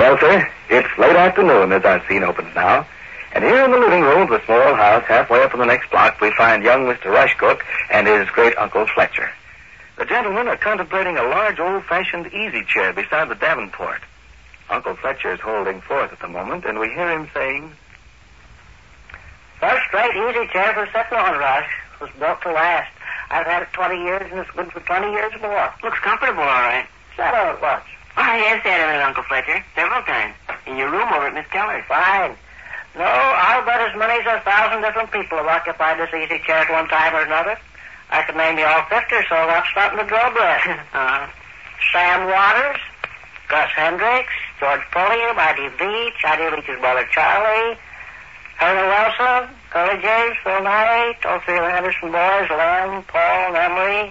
Well, sir, it's late afternoon as our scene opens now. And here in the living room of the small house halfway up in the next block, we find young Mr. Rushcook and his great-uncle Fletcher. The gentlemen are contemplating a large old-fashioned easy chair beside the Davenport. Uncle Fletcher is holding forth at the moment, and we hear him saying, "First-rate easy chair for sitting on, Rush. It was built to last. I've had it 20 years, and it's good for 20 years more. Looks comfortable, all right. Sat on it once. I have sat in it, Uncle Fletcher, several times. In your room over at Miss Keller's. Fine. No, I'll bet as many as 1,000 different people have occupied this easy chair at one time or another. I could name you all 50 or so without starting to draw breath. Sam Waters, Gus Hendricks, George Pulliam, I.D. Beach, I.D. Leach's brother Charlie, Harry Wilson, Curly James, Phil Knight, all three of the Henderson boys, Len, Paul, Emery,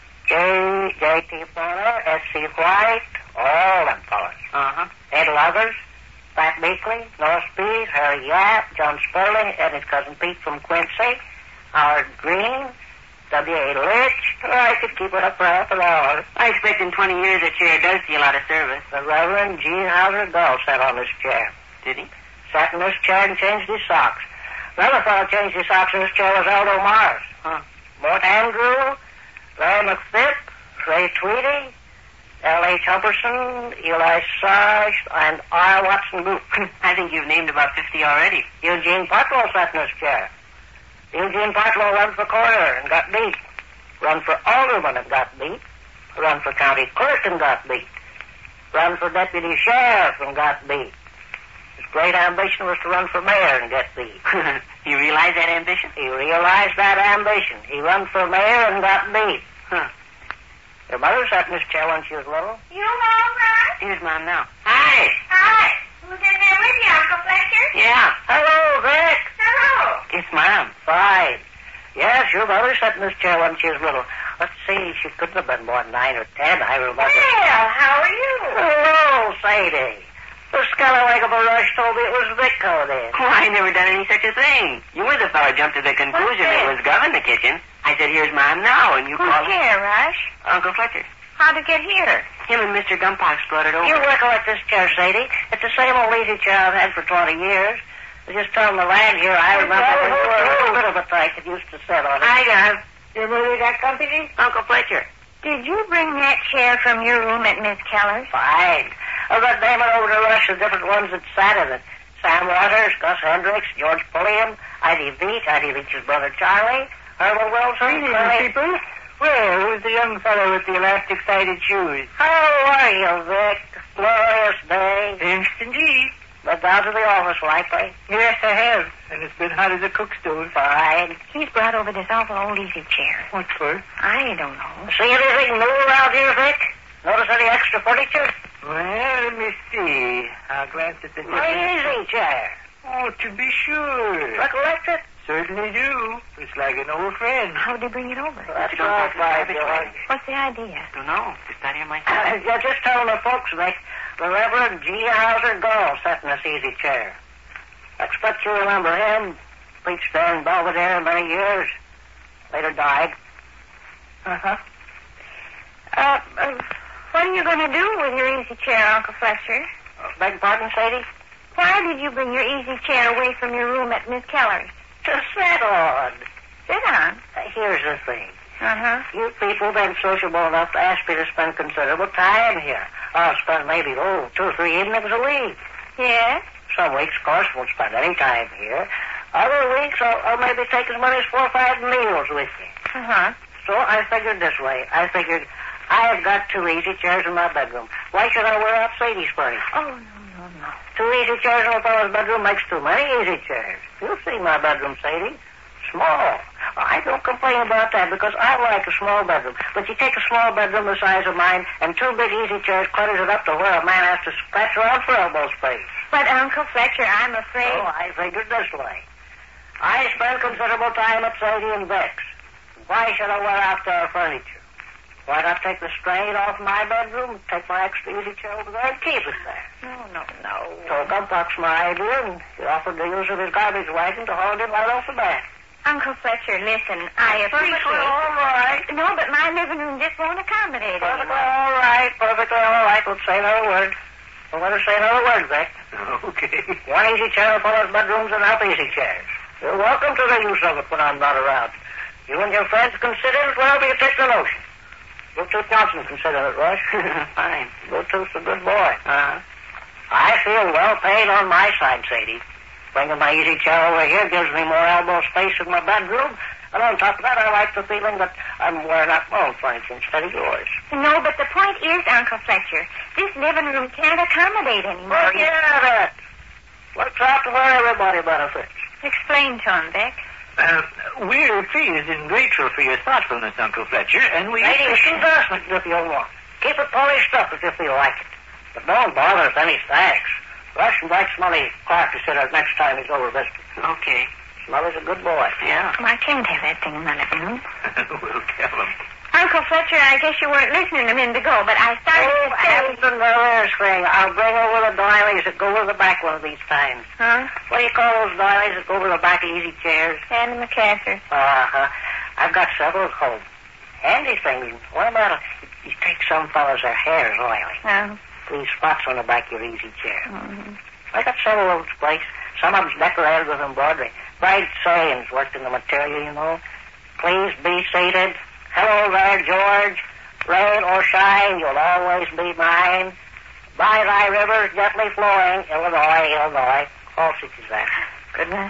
J.T. Bonner, S.C. White, all them fellas. Ed Lovers, Pat Beakley, Norris Speed, Harry Yap, John Sperling, and his cousin Pete from Quincy, Howard Green, W.A. Litch. I could keep it up for half an hour. I expect in 20 years a chair does see a lot of service. The Reverend G. Hauser Gull sat on this chair. Did he? Sat in this chair and changed his socks. Another fellow changed his socks in this chair was Aldo Mars. Mort Andrew, Larry McPhip, Ray Tweedy, L.H. Humperson, Eli Sarge, and R. Watson Luke. I think you've named about 50 already. Eugene Partlow sat in this chair. Eugene Partlow run for coroner and got beat. Run for alderman and got beat. Run for county clerk and got beat. Run for deputy sheriff and got beat. His great ambition was to run for mayor and get beat. You realize that ambition? He realized that ambition. He run for mayor and got beat. Your mother sat in this chair when she was little. You, Mom, Ron? Here's Mom now. Hi. Hi. Who's in there with you, Uncle Fletcher? Yeah. Hello, Vic. Hello. It's Mom. Fine. Yes, your mother sat in this chair when she was little. Let's see, she couldn't have been more than 9 or 10, I remember. Well, how are you? Hello, Sadie. The scallywag of a Rush told me it was Vic called in. Oh, I never done any such a thing. You were the fellow jumped to the conclusion it was Gov in the kitchen. I said, here's Mom now, and you Who's called here, Rush? Uncle Fletcher. How'd it get here? Him and Mr. Gumpox brought it over. You recollect this chair, Sadie? It's the same old easy chair I've had for 20 years. I just telling the lad here, I remember when you were a little bit of a tyke that used to sit on it. I got Your mother got company? Uncle Fletcher. Did you bring that chair from your room at Miss Keller's? Fine. I've got naming over the Rush of different ones that sat in it. Sam Waters, Gus Hendricks, George Pulliam, I.D. Beach, I.D. Leach's brother Charlie, Herbert Wilson. people. Well, who's the young fellow with the elastic-sided shoes? How are you, Vic? Glorious day. Yes, indeed. Been down to the office, likely? Yes, I have. And it's been hot as a cook stove. Fine. He's brought over this awful old easy chair. What for? I don't know. See anything new around here, Vic? Notice any extra furniture? Well, let me see. I'll glance at the My easy chair. Oh, to be sure. Recollect it? Certainly do. It's like an old friend. How'd they bring it over? That's You don't right, have to my have it, boy. What's the idea? Don't know. Just out here myself. Yeah, just telling the folks, Vic, the Reverend G. Hauser Gull sat in this easy chair. Expect you remember him. Preached there in Belvedere many years. Later died. What are you going to do with your easy chair, Uncle Fletcher? Beg pardon, Sadie? Why did you bring your easy chair away from your room at Miss Keller's? To sit on. Sit on. Here's the thing. Uh-huh. You people been sociable enough to ask me to spend considerable time here. I'll spend maybe, 2 or 3 evenings a week. Yes? Some weeks, of course, won't spend any time here. Other weeks, I'll maybe take as many as 4 or 5 meals with me. Uh-huh. So I figured this way. I figured I have got 2 easy chairs in my bedroom. Why should I wear out Sadie's furniture? Oh, no. 2 easy chairs in a fellow's bedroom makes too many easy chairs. You'll see my bedroom, Sadie. Small. I don't complain about that because I like a small bedroom. But you take a small bedroom the size of mine and 2 big easy chairs clutters it up to where a man has to scratch around for elbow space. But, Uncle Fletcher, I'm afraid... So I figured this way. I spend considerable time at Sadie and Vic's. Why should I wear out their furniture? Why not take the strain off my bedroom, take my extra easy chair over there and keep it there? No. So Gumpox my idea, and he offered the use of his garbage wagon to haul it in right off the bat. Uncle Fletcher, listen, I appreciate... Perfectly all right. No, but my living room just won't accommodate Perfectly anyone. all right. Perfectly all right. Let's say no word. Don't let her say another word, Vic. Okay. One easy chair in fellow's bedroom's enough easy chairs. You're welcome to the use of it when I'm not around. You and your friends consider it wherever you take the notion. Bluetooth Johnson consider it, Rush. Fine. Bluetooth's a good boy. Uh-huh. I feel well paid on my side, Sadie. Bringing my easy chair over here gives me more elbow space in my bedroom. And on top of that, I like the feeling that I'm wearing out my own furniture instead of yours. No, but the point is, Uncle Fletcher, this living room can't accommodate anymore. Forget it. Works out to where everybody benefits. Explain to him, Vic. We're pleased and grateful for your thoughtfulness, Uncle Fletcher, and we... Sadie, it's investment if you want. Keep it polished up if you feel like it. But don't bother with any thanks. Rush invites Smelly Clark to sit out next time he's over visiting. Okay. Smelly's a good boy. Yeah. Oh, I can't have that thing in my living room. We'll tell him. Uncle Fletcher, I guess you weren't listening a minute ago, but I started Oh, to say... heavens and there's thing. I'll bring over the doilies that go over the back one of these times. Huh? What do you call those doilies that go over the back of easy chairs? Andy McCaster. Uh-huh. I've got several at home. Handy things. What about you take some fellas, their hair is oily. Oh. These spots on the back of your easy chair. Mm-hmm. I got several of those place. Some of them's decorated with embroidery. Bright sayings worked in the material, you know. Please be seated. Hello there, George. Rain or shine, you'll always be mine. By thy rivers gently flowing, Illinois, Illinois. All such as that. Goodness.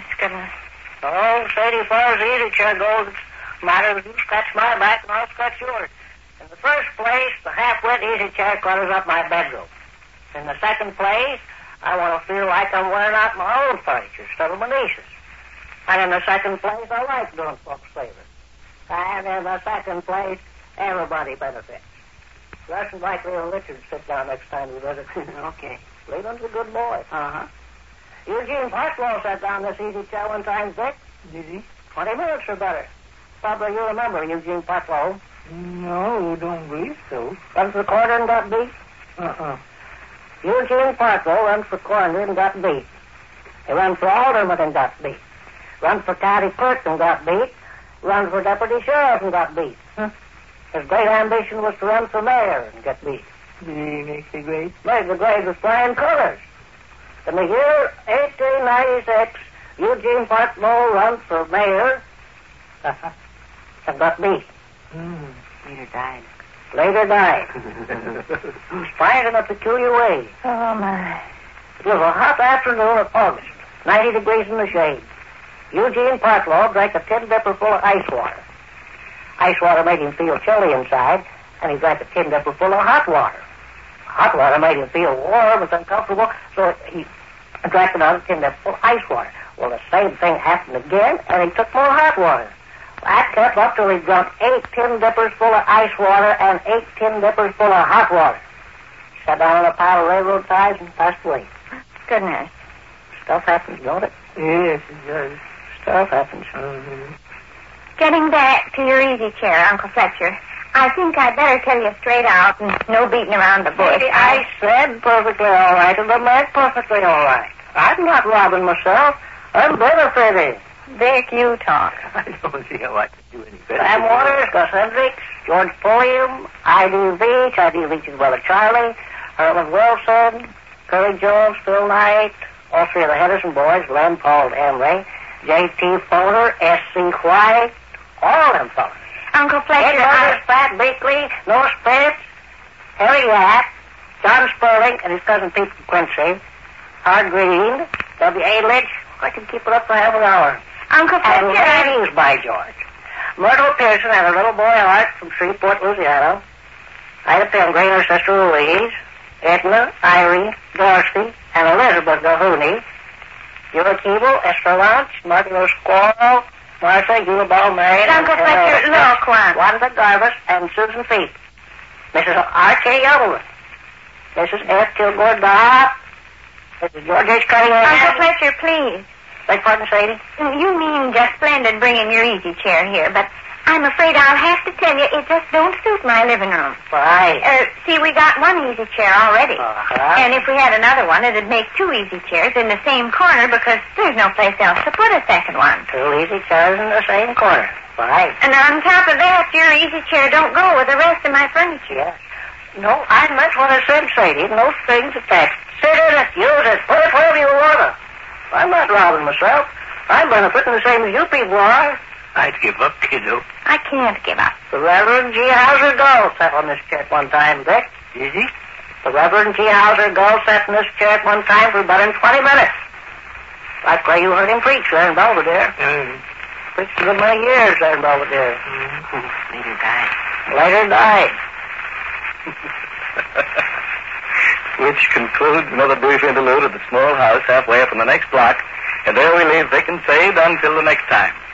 Oh, Sadie, as far as the easy chair goes, it's a matter of you scratch my back and I'll scratch yours. In the first place, the half-wit easy chair clutters up my bedroom. In the second place, I want to feel like I'm wearing out my own furniture instead of my niece's. And in the second place, I like doing folks favors. And in the second place, everybody benefits. Rush and like Leo Richards sit down next time you visit. Okay. Leland's a good boy. Uh-huh. Eugene Partlow sat down this easy chair one time, Dick. Did he? 20 minutes or better. Probably you remember Eugene Partlow. No, don't believe so. Runs for corner and got beat. Uh-uh. Eugene Partlow runs for corner and got beat. He ran for alderman and got beat. Run for county clerk and got beat. Run for deputy sheriff and got beat. Huh? His great ambition was to run for mayor and get beat. Did he make the grade? Made the grade with flying colors. In the year 1896, Eugene Partlow ran for mayor and got beat. Later died. Later died. Died in a peculiar way. Oh, my. It was a hot afternoon of August, 90 degrees in the shade. Eugene Partlow drank a tin dipper full of ice water. Ice water made him feel chilly inside, and he drank a tin dipper full of hot water. Hot water made him feel warm and uncomfortable, so he drank another tin dipper full of ice water. Well, the same thing happened again, and he took more hot water. That kept up till he drunk 8 tin dippers full of ice water and 8 tin dippers full of hot water. He sat down on a pile of railroad ties and passed away. Goodness. Stuff happens, don't it? Yes, it does. Stuff happens. Getting back to your easy chair, Uncle Fletcher, I think I'd better tell you straight out and no beating around the bush. Maybe I said perfectly all right, and the man perfectly all right. I'm not robbing myself. I'm benefiting. Vic, you talk. I don't see how I can do any better. Sam Waters, Gus Hendricks, George Pulliam, I.D. Veach's brother Charlie, Herman Wilson, Curly Jones, Phil Knight, all three of the Henderson boys, Glenn, Paul, Emery, J.T. Folder, S.C. White, all them fellas. Uncle Fletcher, Ed Pat Beakley, Noah Spence, Harry Yapp, John Sperling, and his cousin Pete Quincy, Howard Green, W.A. Lynch. I can keep it up for half an hour. Uncle And Fletcher, ladies, by George. Myrtle Pearson and her little boy Art from Shreveport, Louisiana. Ida Pilgrim, her sister Louise. Edna, Irene, Dorothy, and Elizabeth Dohoney. Eula Keeble, Esther Lynch, Martin O'Squirrel, Martha, Eula Ball, Marion, Uncle Fletcher, look, Wanda Garvis, and Susan Feet. Mrs. R.K. Youngwood. Mrs. F. Kilgore Dopp. Mrs. George H. Cunningham. Uncle Fletcher, please. Beg pardon, Sadie? You mean just splendid bringing your easy chair here, but I'm afraid I'll have to tell you it just don't suit my living room. Right. See, we got one easy chair already. Uh-huh. And if we had another one, it'd make 2 easy chairs in the same corner because there's no place else to put a second one. 2 easy chairs in the same corner. Right. And on top of that, your easy chair don't go with the rest of my furniture. Yes. No, I meant what I said, Sadie. No strings attached. Sit in it, use it, put it wherever you want it. I'm not robbing myself. I'm benefiting the same as you people are. I'd give up, kiddo. I can't give up. The Reverend G. Hauser Gull sat on this chair at one time, Vic. Is he? The Reverend G. Hauser Gull sat in this chair at one time for about 20 minutes. Like where you heard him preach there in Belvedere. Preached a good many years there in Belvedere. Later died. Later died. Which concludes another brief interlude at the small house halfway up in the next block. And there we leave Vic and Sade until the next time.